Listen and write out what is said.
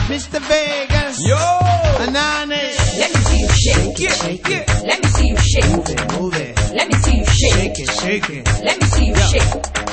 Mr. Vegas. Yo! Anani. Let me see you shake it. Shake it. Let me see you shake Move it, move it. Let me see you shake Shake it, shake it. Let me see you shake